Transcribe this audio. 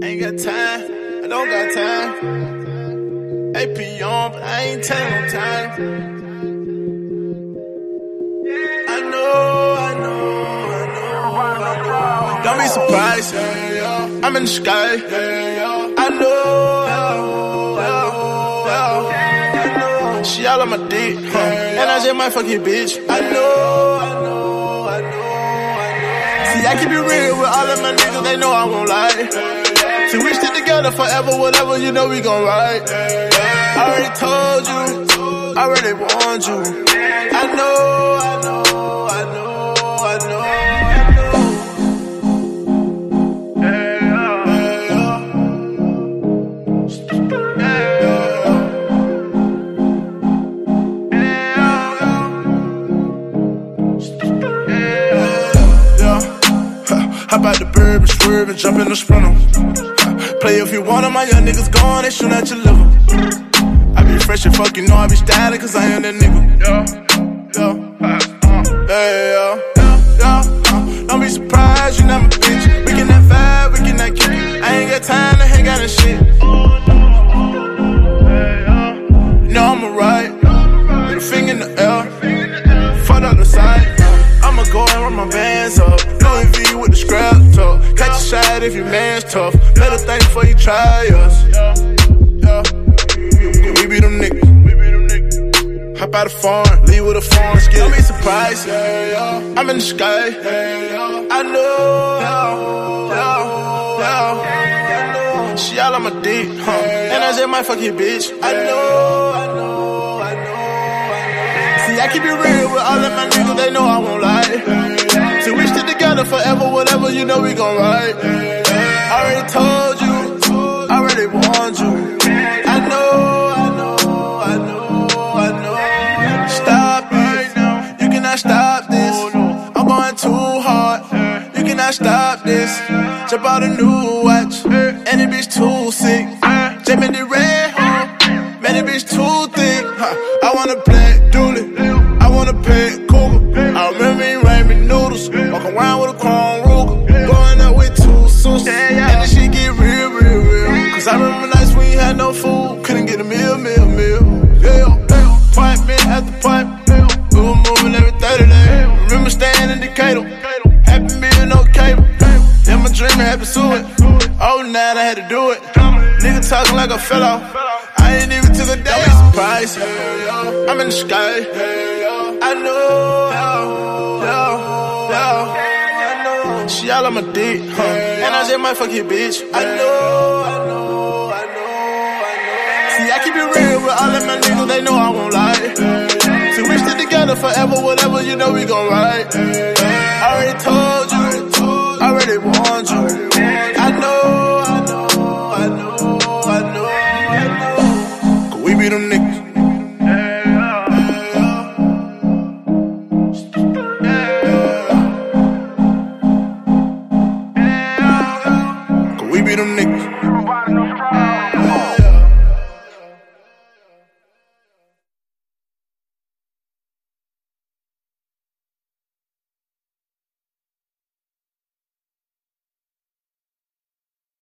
Ain't got time, I don't got time. AP on, but I ain't telling no time. I know. Don't be surprised, I'm in the sky. I know. She all on my dick, and I just might fuck your bitch. I know. See, I keep it real with all of my niggas, they know I won't lie. See, we stick together forever, whatever, you know we gon' ride. I already told you, I already warned you. I know. Hop out the bird and swerve and jump in the sprinter. Play if you want 'em, my young niggas gone, they shoot at your liver. I be fresh and fuck, you know I be styling, cause I am that nigga. Don't be surprised, you not my bitch. We can that vibe, we can that kick. I ain't got time to hang out and shit. You know I'ma ride, with a finger in the air, fuck on the side. I'ma go and run my bands up. Louis V with the scrap top. Catch a shot if your man's tough. Better think before you try us. We be them niggas. Hop out the farm, leave with a foreign skill. Don't be surprised, I'm in the sky. I know. She all on my dick, and I just might fuck your bitch. I know. See, I keep it real with all of my niggas, they know I won't lie. See, we stick together forever, whatever, you know we gon' ride. I already told you, I already warned you. I know. Stop it, you cannot stop this. I'm going too hard, you cannot stop this. Jump out a new watch, and it bitch too sick. Jam in the red home, man, it bitch too thick. I wanna play dually, I wanna pay cougar. I remember me ramen noodles, walk around with a chrome Ruger. Going up with two suits, and this shit get real. Cause I remember nights when you had no food, couldn't get a meal. Appointment after appointment, we were moving every 30 days. Remember staying in Decatur, happy meal, no cable. Yeah, my dream happy suit. Oh, now I had to do it. Nigga talking like I fell off, I ain't even took a day. Don't be surprised, I'm in the sky. I know. She all on my dick, and I just might fuck your bitch. I know. See, I keep it real with all of my niggas, they know I won't lie. See, we stick together forever, whatever, you know we gon' ride. I already told you, I already warned you.